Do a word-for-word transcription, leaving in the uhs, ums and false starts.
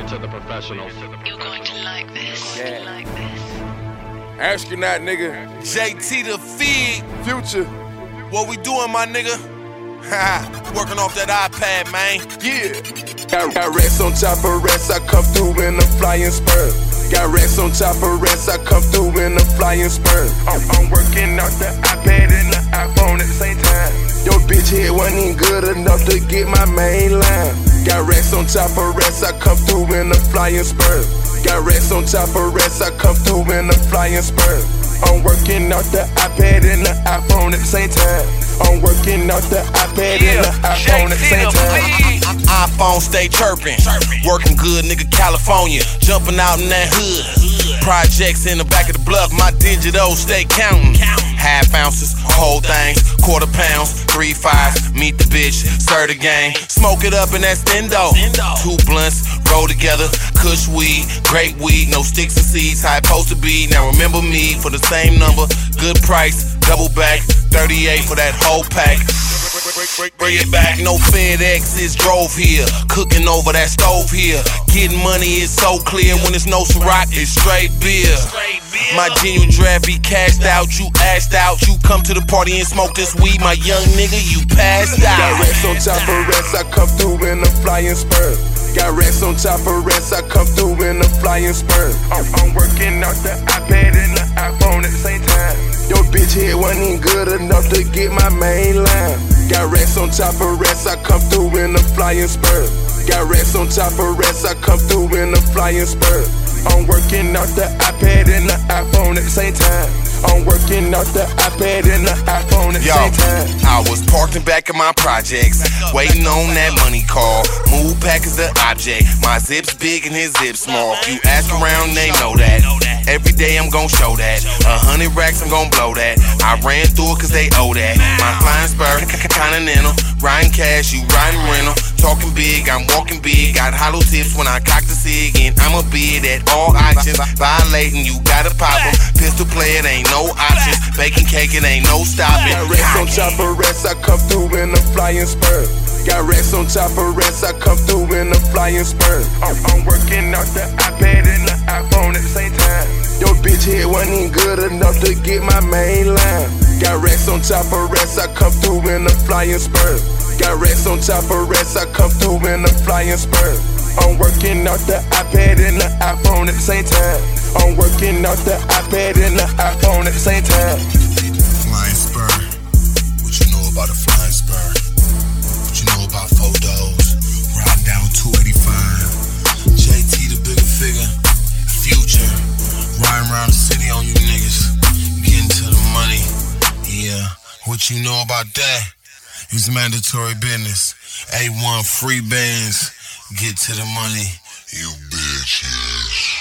it to the professionals. You're going to like this. Yeah. Like this. Astronaut, nigga. J T the Fig. Future. What we doing, my nigga? Ha, working off that iPad, man. Yeah. Got, got rats on top of rats, I come through in a flying spur. Got rats on top of rats, I come through in a flying spur. I'm, I'm working off the iPad and the iPhone at the same time. Your bitch head wasn't even good enough to get my main line. Got rats on top of rats, I come through in a flying spur. Got rats on top of rats, I come through in a flying spur. I'm working off the iPad and the iPhone at the same time. I'm working off the iPad yeah, and the iPhone at the same time. iPhone stay chirping. Working good, nigga, California. Jumping out in that hood. Projects in the back of the block, my digital stay counting. Half ounces, whole things, quarter pounds, three fives. Meet the bitch, serve the gang. Smoke it up in that stendo. Two blunts, roll together. Kush weed, great weed, no sticks and seeds. How it supposed to be. Now remember me for the same number. Good price, double back. thirty-eight for that whole pack. Bring it back, no FedEx is drove here. Cooking over that stove here. Getting money is so clear. When it's no Ciroc, it's straight beer. My genuine draft be cashed out. You asked out. You come to the party and smoke this weed. My young nigga, you passed out. Got rats on top of rats, I come through in a flying spur. Got rats on top of rats, I come through in a flying spur. I'm, I'm working off the iPad and the iPhone at the same time. Your bitch head wasn't even good enough to get my main line. Got rats on top of rats, I come through in a flying spur. Got rats on top of rats, I come through in a flying spur. I'm working off the iPad and the iPhone at the same time. I'm working off the iPad and the iPhone at the Yo, same time. I was parked in back of my projects, waiting on that money call. Move pack is the object. My zip's big and his zip's small. You ask around, they know that. Every day I'm gon' show that. A hundred racks, I'm gon' blow that. I ran through it cause they owe that. My flying spur, continental. Riding cash, you riding rental. Talking big, I'm walking big. Got hollow tips when I cock the cig. And I'm a bid at all options. Violating, you gotta pop 'em. Pistol play, it ain't no options. Baking cake, it ain't no stopping. Got rats on top of rats, I come through in a flying spur. Got rats on top of rats, I come through in a flying spur. I'm, I'm working off the iPad and the iPhone at the same time. Your bitch head wasn't even good enough to get my main line. Got rats on top of rats, I come through in a flying spur. Got rats on top of rats, I come through in a flying spur. I'm working off the iPad and the iPhone at the same time. I'm working off the iPad and the iPhone at the same time. Flying spur. What you know about a flying spur? What you know about photos? Riding down two eighty-five. J T the bigger figure. Future. Riding around the city on you niggas. Getting to the money. Yeah. What you know about that? It's mandatory business. A one free bands. Get to the money. You bitches.